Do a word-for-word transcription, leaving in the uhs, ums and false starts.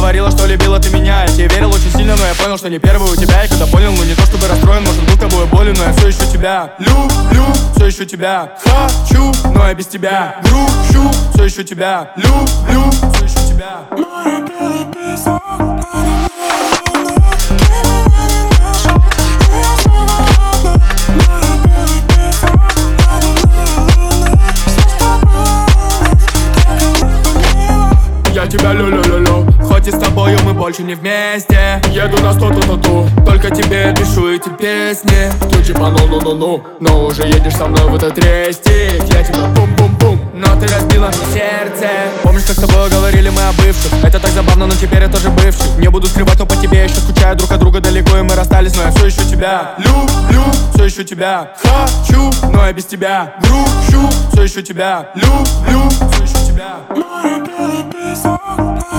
говорила, что любила ты меня. Я тебе верил очень сильно, но я понял, что не первый у тебя. И когда понял, ну не то чтобы расстроен, может был тобой болен, но я все еще тебя люблю, все еще тебя хочу, но я без тебя грущу. Все еще тебя люблю, все еще тебя. Море белый песок. Я тебя люблю-люблю, хоть и с тобою мы больше не вместе. Еду на сто-ту-ту-ту, только тебе пишу эти песни. Ты типа ну-ну-ну-ну, но уже едешь со мной в этот рейстик. Я тебя бум-бум-бум, но ты разбила мне сердце. Помнишь, как с тобой говорили мы о бывших? Это так забавно, но теперь я тоже бывший. Не буду скрывать, но по тебе еще скучаю. Друг от друга далеко и мы расстались, но я все еще тебя люблю, все еще тебя хочу, но я без тебя грущу. Все еще тебя люблю, все еще тебя. Море белый песок.